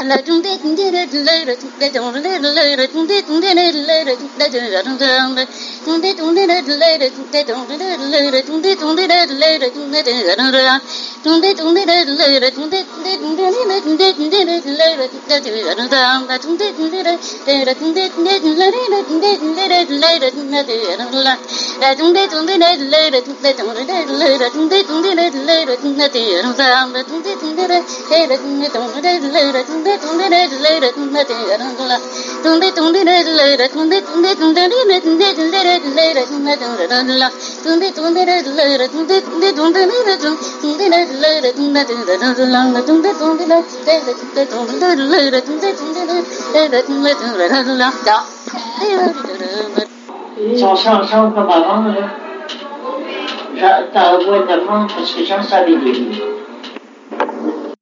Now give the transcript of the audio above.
早上上课把忙了，打我的忙，实际上啥的。